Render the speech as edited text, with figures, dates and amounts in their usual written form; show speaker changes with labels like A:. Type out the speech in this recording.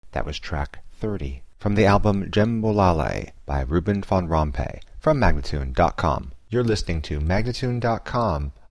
A: That was track 30 from the album Djembolale by Ruben von Rompuy from Magnatune.com. You're listening to Magnatune.com,